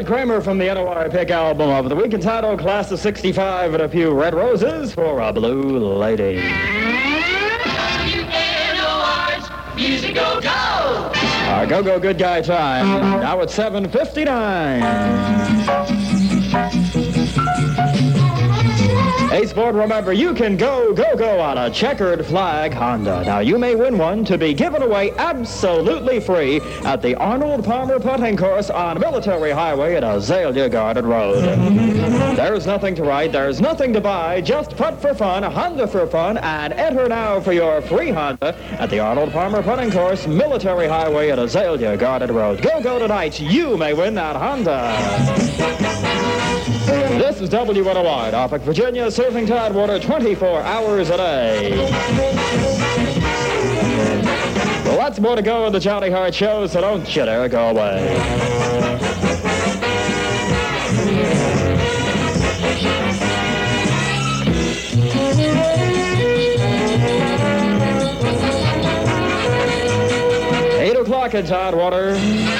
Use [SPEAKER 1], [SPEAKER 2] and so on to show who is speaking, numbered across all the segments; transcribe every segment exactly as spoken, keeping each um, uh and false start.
[SPEAKER 1] Kramer from the N O R Pick album of the week entitled Class of sixty-five and a Few Red Roses for a Blue Lady.
[SPEAKER 2] W N O R's Music Go Go!
[SPEAKER 1] Our go-go good guy time. Now it's seven fifty-nine. Hey, Sport, remember, you can go, go, go on a checkered flag Honda. Now, you may win one to be given away absolutely free at the Arnold Palmer Putting Course on Military Highway at Azalea Garden Road. There's nothing to write, there's nothing to buy, just putt for fun, Honda for fun, and enter now for your free Honda at the Arnold Palmer Putting Course, Military Highway at Azalea Garden Road. Go, go tonight, you may win that Honda. This is W N O R, Norfolk, Virginia, serving Tidewater twenty-four hours a day. Lots more to go in the Johnny Hart Show, so don't you dare go away. Eight o'clock in Tidewater.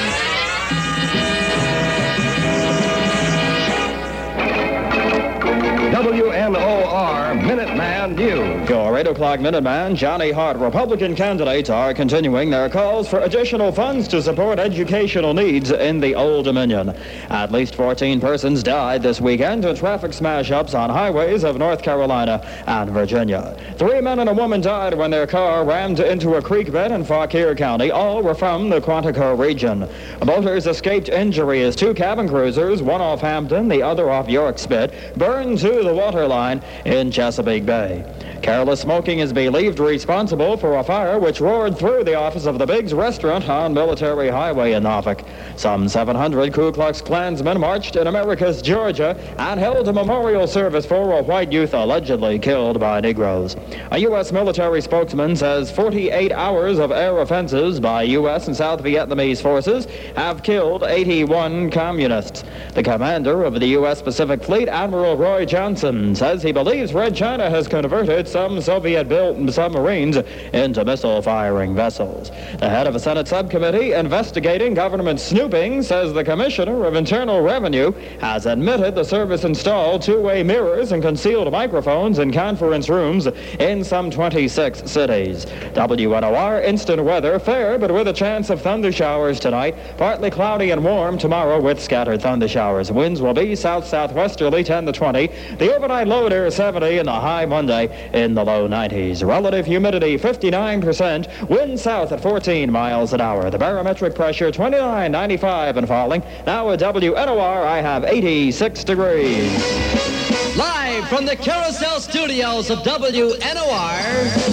[SPEAKER 3] W N O R Minuteman News.
[SPEAKER 1] Your eight o'clock Minuteman, Johnny Hart. Republican candidates are continuing their calls for additional funds to support educational needs in the Old Dominion. At least fourteen persons died this weekend in traffic smash-ups on highways of North Carolina and Virginia. Three men and a woman died when their car rammed into a creek bed in Fauquier County. All were from the Quantico region. Boaters escaped injury as two cabin cruisers, one off Hampton, the other off York Spit, burned to the waterline in Chesapeake Bay. Careless smoking is believed responsible for a fire which roared through the office of the Biggs restaurant on Military Highway in Norfolk. Some seven hundred Ku Klux Klansmen marched in Americus, Georgia, and held a memorial service for a white youth allegedly killed by Negroes. A U S military spokesman says forty-eight hours of air offensives by U S and South Vietnamese forces have killed eighty-one communists. The commander of the U S Pacific Fleet, Admiral Roy Johnson, says he believes Red China has converted some Soviet-built submarines into missile-firing vessels. The head of a Senate subcommittee investigating government snooping says the Commissioner of Internal Revenue has admitted the service installed two-way mirrors and concealed microphones in conference rooms in some twenty-six cities. W N O R instant weather, fair but with a chance of thunder showers tonight. Partly cloudy and warm tomorrow with scattered thunder showers. Winds will be south-southwesterly ten to twenty. The overnight low near seventy and the high Monday in the low nineties. Relative humidity fifty-nine percent. Wind south at fourteen miles an hour. The barometric pressure twenty-nine ninety-five and falling. Now at W N O R, I have eighty-six degrees.
[SPEAKER 4] Live from the Carousel Studios of W N O R,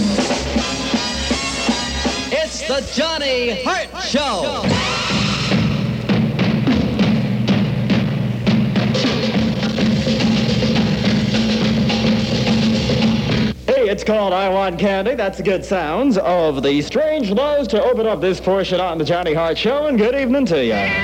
[SPEAKER 4] it's the Johnny Hart Show.
[SPEAKER 1] It's called I Want Candy. That's the good sounds of the Strange Lows to open up this portion on the Johnny Hart Show, and good evening to you.
[SPEAKER 2] W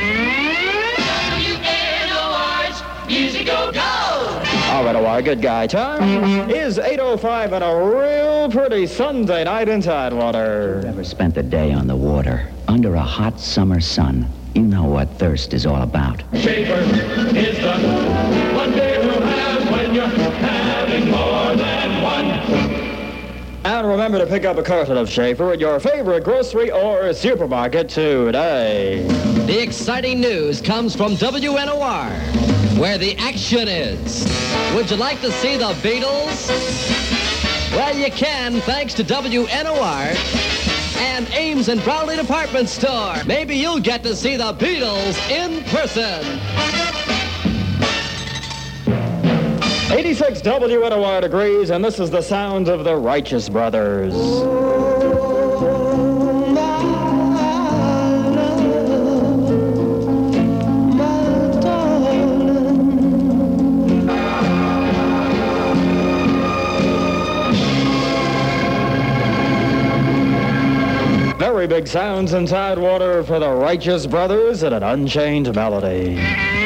[SPEAKER 2] N O R's Music Go Go!
[SPEAKER 1] All right, our good guy time is eight oh five and a real pretty Sunday night in Tidewater.
[SPEAKER 5] If you ever spent the day on the water, under a hot summer sun, you know what thirst is all about.
[SPEAKER 2] Schaefer is the one beer to have when you're having more than one.
[SPEAKER 1] And remember to pick up a carton of Schaefer at your favorite grocery or supermarket today.
[SPEAKER 4] The exciting news comes from W N O R, where the action is. Would you like to see the Beatles? Well, you can, thanks to W N O R and Ames and Brownlee Department Store. Maybe you'll get to see the Beatles in person.
[SPEAKER 1] eighty-six W N O R degrees, and this is the sound of the Righteous Brothers. Very big sounds in Tidewater for the Righteous Brothers and an unchained melody.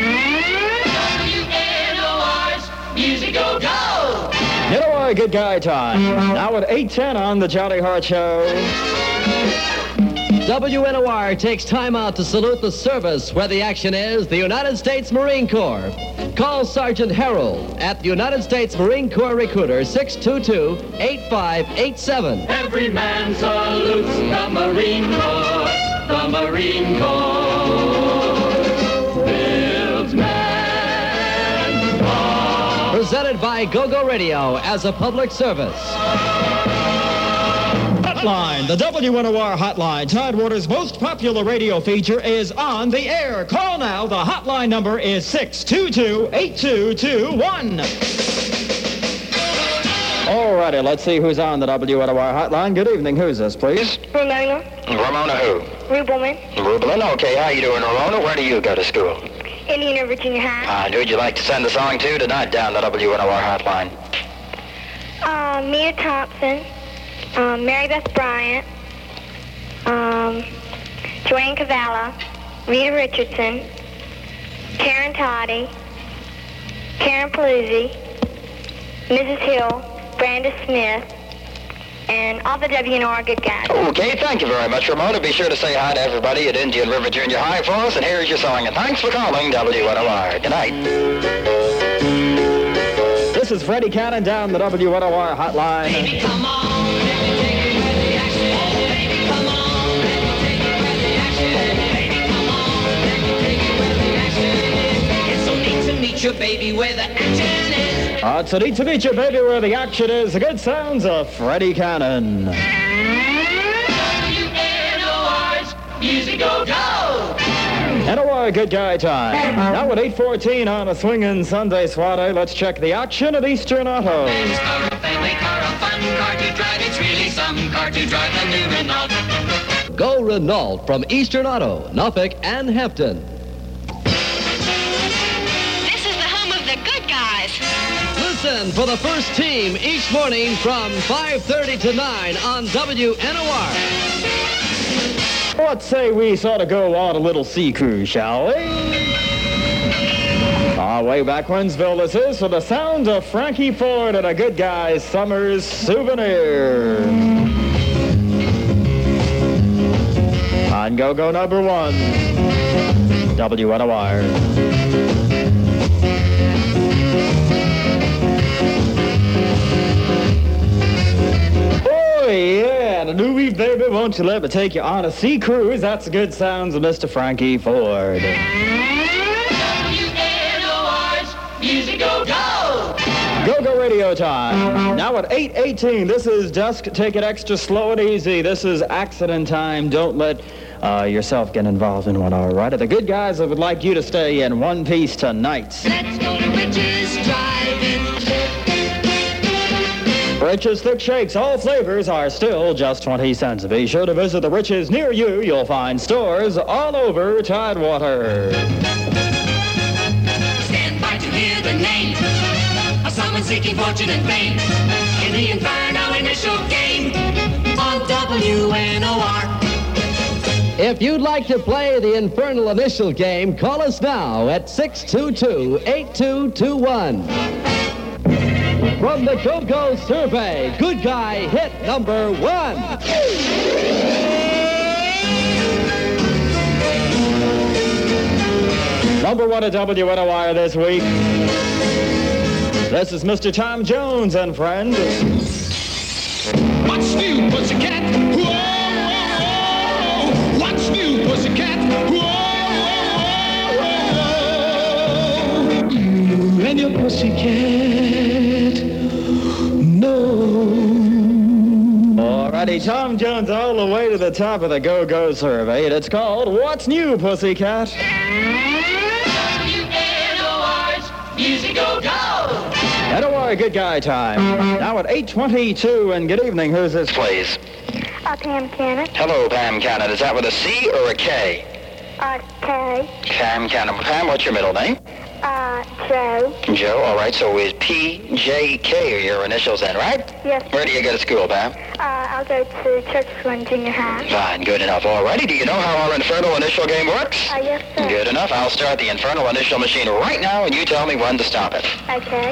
[SPEAKER 2] Music Go Go!
[SPEAKER 1] You know what? Good guy time. Now at eight ten on the Johnny Hart Show.
[SPEAKER 4] W N O R takes time out to salute the service where the action is, the United States Marine Corps. Call Sergeant Harold at the United States Marine Corps Recruiter, six two two, eight five eight seven.
[SPEAKER 2] Every man salutes the Marine Corps, the Marine Corps builds manpower.
[SPEAKER 4] Presented by Go-Go Radio as a public service.
[SPEAKER 1] Hotline, the W N O R hotline, Tidewater's most popular radio feature, is on the air. Call now. The hotline number is six two two, eight two two one. Alrighty, let's see who's on the W N O R hotline. Good evening. Who's this, please?
[SPEAKER 6] Ramona.
[SPEAKER 7] Ramona who?
[SPEAKER 6] Rubelman.
[SPEAKER 7] Rubelin? Okay, how you doing, Ramona? Where do you go to school?
[SPEAKER 6] Indian River Junior High.
[SPEAKER 7] And who'd you like to send a song to tonight down the W N O R hotline?
[SPEAKER 6] Uh, Mia Thompson. Um, Mary Beth Bryant. Um, Joanne Cavallo. Rita Richardson. Karen Toddy. Karen Paluzzi. Missus Hill. Brenda Smith. And all the W N O R good guys.
[SPEAKER 7] Okay, thank you very much, Ramona. Be sure to say hi to everybody at Indian River Junior High for us, and here's your song. And thanks for calling W N O R. Good night.
[SPEAKER 1] This is Freddie Cannon down the W N O R hotline.
[SPEAKER 8] Baby, come on, let me take you where the action is. Oh, baby, come on, let me take you where the action is. Baby, come on, let me take you where the action is. It's so neat to meet you, baby, where the action is.
[SPEAKER 1] Uh, it's so neat to meet you, baby, where the action is. The good sounds of Freddie Cannon.
[SPEAKER 2] W N O R's Music Go Go!
[SPEAKER 1] N O R Good Guy Time. Now at eight fourteen on a swinging Sunday Swat, let's check the action at Eastern Auto.
[SPEAKER 8] Man's car, a family car, a fun car to drive. It's really some car to drive, a new Renault.
[SPEAKER 4] Go Renault from Eastern Auto, Norfolk and Hampton.
[SPEAKER 9] This is the home of the good guys.
[SPEAKER 4] Listen for the first team each morning from five thirty to nine on W N O R.
[SPEAKER 1] Let's say we sort of go on a little sea cruise, shall we? Ah, way back Winsville this is for the sound of Frankie Ford and a Good Guy's Summer's Souvenir. On Go-Go number one, W N O R. Oh, yeah, and a newbie, baby, won't you let me take you on a sea cruise? That's the good sounds of Mister Frankie Ford.
[SPEAKER 2] W N O R's Music Go Go!
[SPEAKER 1] Go-Go Radio time. Now at eight eighteen, this is Dusk. Take it extra slow and easy. This is accident time. Don't let uh, yourself get involved in one, all right? The good guys would like you to stay in one piece tonight.
[SPEAKER 8] Let's go to Rich's Drive-In.
[SPEAKER 1] Rich's Thick Shakes, all flavors are still just twenty cents. Be sure to visit the Rich's near you. You'll find stores all over Tidewater.
[SPEAKER 8] Stand by to hear the name of someone seeking fortune and fame in the Inferno initial game on W N O R.
[SPEAKER 4] If you'd like to play the Infernal Initial game, call us now at six two two, eight two two one. From the Go-Go Survey, Good Guy hit number one.
[SPEAKER 1] Number one at W N O R this week. This is Mister Tom Jones and friends.
[SPEAKER 2] What's new, pussycat? Whoa, whoa, whoa. What's new, pussycat? Whoa, whoa, whoa. You and your pussycat. No.
[SPEAKER 1] Alrighty, Tom Jones all the way to the top of the Go-Go Survey, and it's called What's New, Pussycat?
[SPEAKER 2] W N O R's Music Go Go!
[SPEAKER 1] N O R Good Guy time. Now at eight twenty-two, and good evening. Who's this,
[SPEAKER 7] Please.
[SPEAKER 6] Uh, Pam Cannon.
[SPEAKER 7] Hello, Pam Cannon. Is that with a C or a K?
[SPEAKER 6] Uh, Kay.
[SPEAKER 7] Pam Cannon. Pam, what's your middle name?
[SPEAKER 6] Uh, Joe.
[SPEAKER 7] Joe. All right, so is P J K are your initials then, right?
[SPEAKER 6] Yes.
[SPEAKER 7] Where do you go to school, Pam?
[SPEAKER 6] Uh, I'll go to Church One Junior High.
[SPEAKER 7] Fine, good enough. All righty. Do you know how our Infernal Initial game works?
[SPEAKER 6] Uh, yes, sir.
[SPEAKER 7] Good enough. I'll start the Infernal Initial machine right now, and you tell me when to stop it.
[SPEAKER 6] Okay.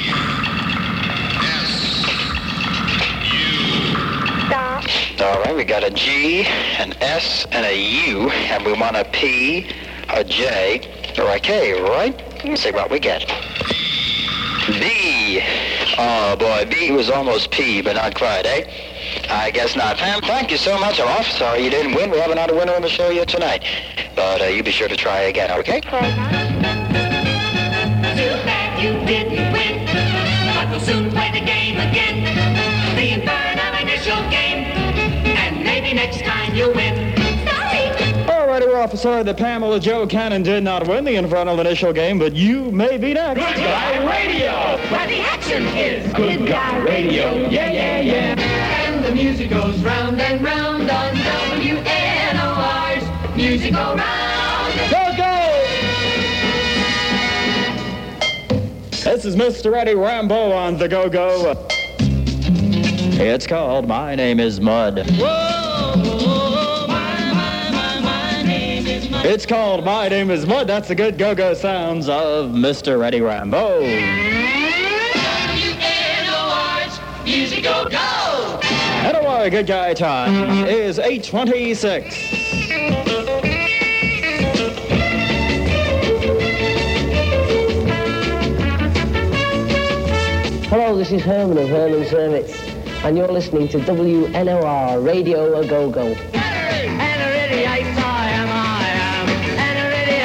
[SPEAKER 6] Stop.
[SPEAKER 7] All right, we got got a G, an S, and a U, and we want a P, a J, or a K, right? Let's see what we get. B. Oh, boy, B was almost P, but not quite, eh? I guess not. Pam, thank you so much. I'm awful sorry you didn't win. We haven't had a winner on the show yet tonight. But uh, you be sure to try again, okay?
[SPEAKER 8] Too bad you didn't win, but we'll soon play the game again. The infernal initial game, and maybe next time you'll win. Sorry!
[SPEAKER 1] Alrighty, we're awful sorry that Pamela Jo Cannon did not win the infernal initial game, but you may be next.
[SPEAKER 2] Good Guy Radio!
[SPEAKER 8] Where the action is.
[SPEAKER 2] Good Guy Radio, yeah, yeah, yeah.
[SPEAKER 8] And the music goes round and round on W N O R's Music Go Round.
[SPEAKER 1] Go, go! This is Mister Eddie Rambo on the Go-Go. It's called My Name is Mud.
[SPEAKER 8] Whoa, my, my, my, my name is Mud.
[SPEAKER 1] It's called My Name is Mud. That's the good go-go sounds of Mister Eddie Rambo.
[SPEAKER 8] W N O R's Music Go Go.
[SPEAKER 1] And our good guy time is eight twenty-six.
[SPEAKER 10] Hello, this is Herman of Herman's Hermits, and you're listening to W N O R Radio A Go Go.
[SPEAKER 8] Hey! And already I I am, I am. And already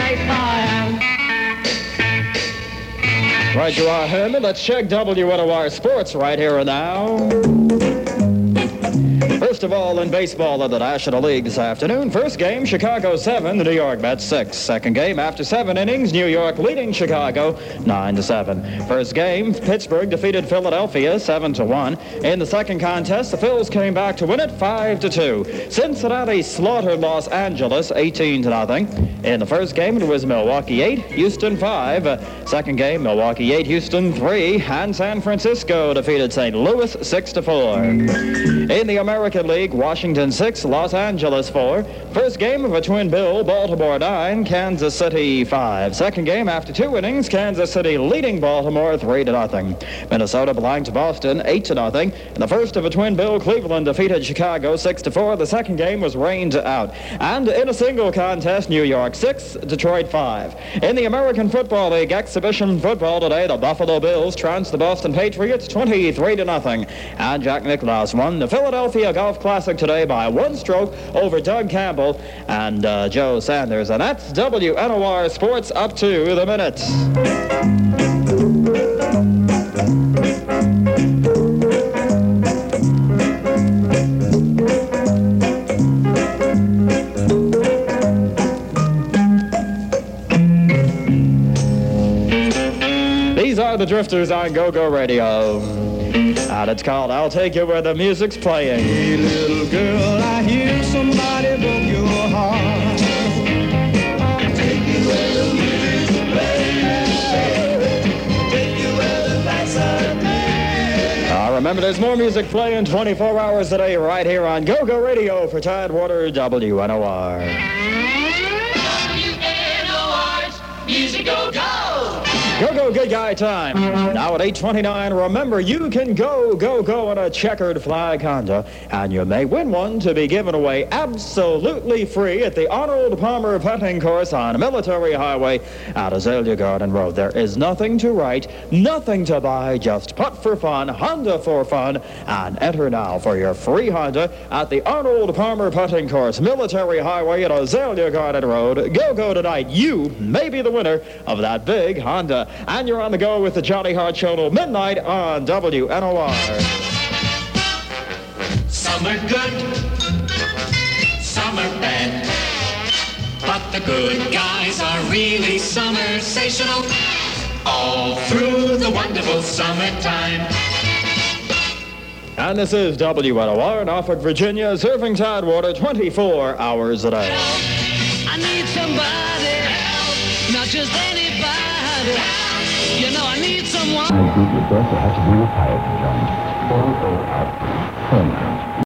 [SPEAKER 8] I I am.
[SPEAKER 1] Right you are, Herman. Let's check W N O R Sports right here and now. First of all, in baseball of the National League this afternoon, first game, Chicago seven, the New York Mets six. Second game, after seven innings, New York leading Chicago nine to seven. First game, Pittsburgh defeated Philadelphia seven to one. In the second contest, the Phils came back to win it five to two. Cincinnati slaughtered Los Angeles eighteen to nothing. In the first game, it was Milwaukee eight, Houston five. Second game, Milwaukee eight, Houston three, and San Francisco defeated Saint Louis six to four. In the American League, Washington six, Los Angeles four. First game of a twin bill, Baltimore nine, Kansas City five. Second game, after two innings, Kansas City leading Baltimore three to nothing. Minnesota blanked Boston eight to nothing. In the first of a twin bill, Cleveland defeated Chicago six to four. The second game was rained out. And in a single contest, New York six, Detroit five. In the American Football League exhibition football today, the Buffalo Bills trounced the Boston Patriots twenty-three to nothing. And Jack Nicklaus won the Philadelphia Golf Classic today by one stroke over Doug Campbell and uh, Joe Sanders. And that's W N O R Sports up to the minute. These are the Drifters on Go-Go Radio. And it's called I'll Take You Where the Music's Playing.
[SPEAKER 2] Hey, little girl, I hear somebody broke your heart. Take you where the music's playing. Take you where the lights are playing.
[SPEAKER 1] Uh, remember, there's more music playing twenty-four hours a day right here on Go-Go Radio for Tidewater W N O R.
[SPEAKER 8] W N O R's Music Go Go.
[SPEAKER 1] Go-Go Good Guy time. Now at eight twenty-nine, remember, you can go, go, go on a checkered flag Honda, and you may win one to be given away absolutely free at the Arnold Palmer Putting Course on Military Highway at Azalea Garden Road. There is nothing to write, nothing to buy, just putt for fun, Honda for fun, and enter now for your free Honda at the Arnold Palmer Putting Course, Military Highway at Azalea Garden Road. Go-Go tonight. You may be the winner of that big Honda. And you're on the go with the Johnny Hart Show till midnight on W N O R.
[SPEAKER 8] Some are good, some are bad, but the good guys are really summer-sational all through the wonderful summertime.
[SPEAKER 1] And this is W N O R, Norfolk, Virginia, serving Tidewater twenty-four hours a day.
[SPEAKER 8] I need somebody help, not just anybody help. You know I need someone.
[SPEAKER 5] I think you first have to bring a pirate to join.